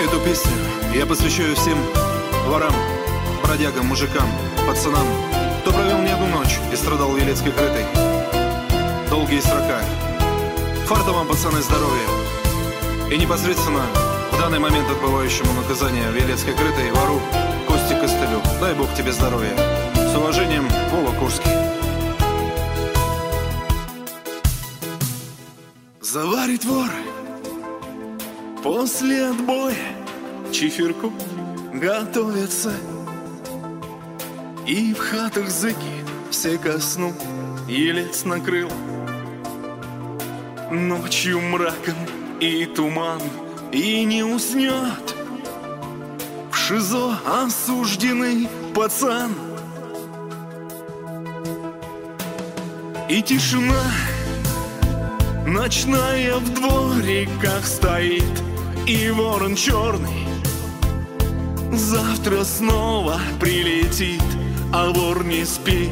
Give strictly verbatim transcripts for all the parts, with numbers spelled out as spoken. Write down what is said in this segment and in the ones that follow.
Эту песню я посвящаю всем ворам, бродягам, мужикам, пацанам, кто провел не одну ночь и страдал в Елецкой крытой. Долгие срока. Фарта вам, пацаны, здоровья. И непосредственно в данный момент отбывающему наказание в Елецкой крытой вору Косте Костылю. Дай Бог тебе здоровья. С уважением, Вова Курский. Заварит вор после отбоя чиферку готовятся, и в хатах зыки все ко сну Елец накрыл. Ночью мраком и туман, и не уснет в ШИЗО осужденный пацан. И тишина ночная в двориках стоит, и ворон черный завтра снова прилетит, а вор не спит.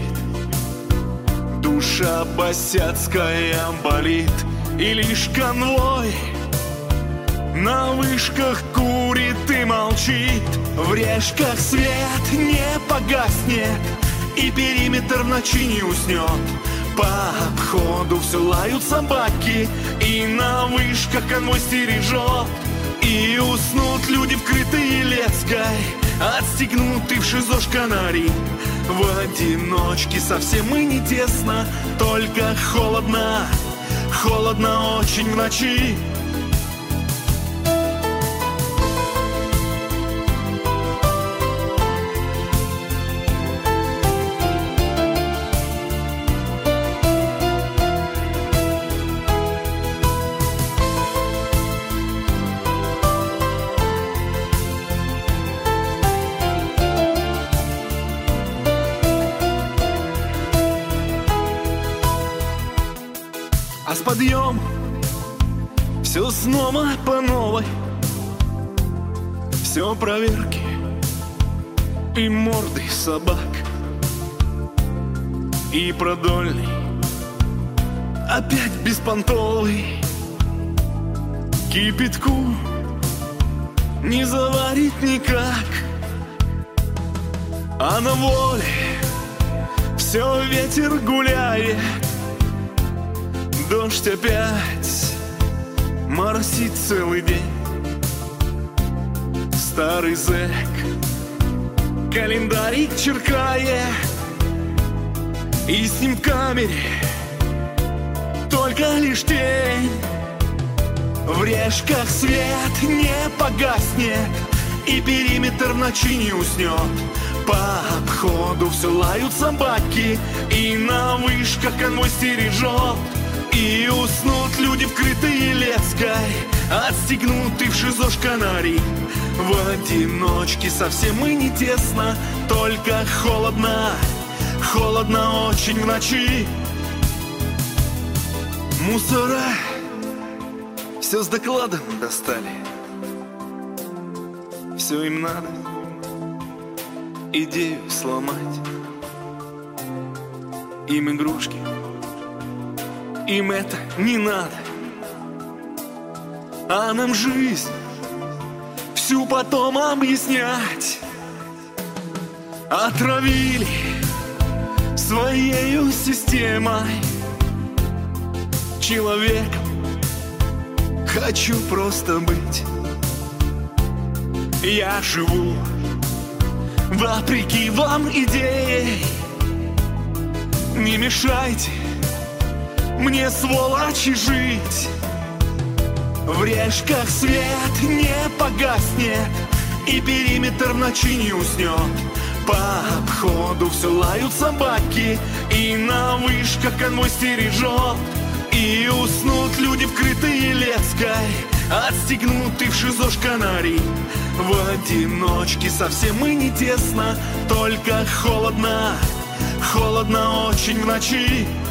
Душа босяцкая болит, и лишь конвой на вышках курит и молчит. В решках свет не погаснет, и периметр ночи не уснет. По обходу все лают собаки, и на вышках конвой стережет. И уснут люди в крытой Елецкой, отстегнуты в ШИЗО шканари. В одиночке совсем и не тесно, только холодно, холодно очень в ночи. А с подъем все снова по новой, все проверки и морды собак, и продольный опять беспонтовый. Кипятку не заварить никак, а на воле все ветер гуляет. Дождь опять моросит целый день. Старый зэк календарик черкает, и с ним в камере только лишь тень. В решках свет не погаснет, и периметр ночи не уснет. По обходу все лают собаки, и на вышках конвой стережет. И уснут люди в крытой Елецкой, отстегнуты в ШИЗО шканари. В одиночке совсем и не тесно, только холодно, холодно очень в ночи. Мусора все с докладом достали, все им надо идею сломать. Им игрушки, им это не надо, а нам жизнь всю потом объяснять. Отравили своею системой. Человеком хочу просто быть. Я живу вопреки вам идей. Не мешайте мне, сволочи, жить. В решках свет не погаснет, и периметр ночи не уснет. По обходу все лают собаки, и на вышках конвой стережет. И уснут люди в крытой Елецкой, отстегнуты в ШИЗО шканари. В одиночке совсем и не тесно, только холодно, холодно очень в ночи.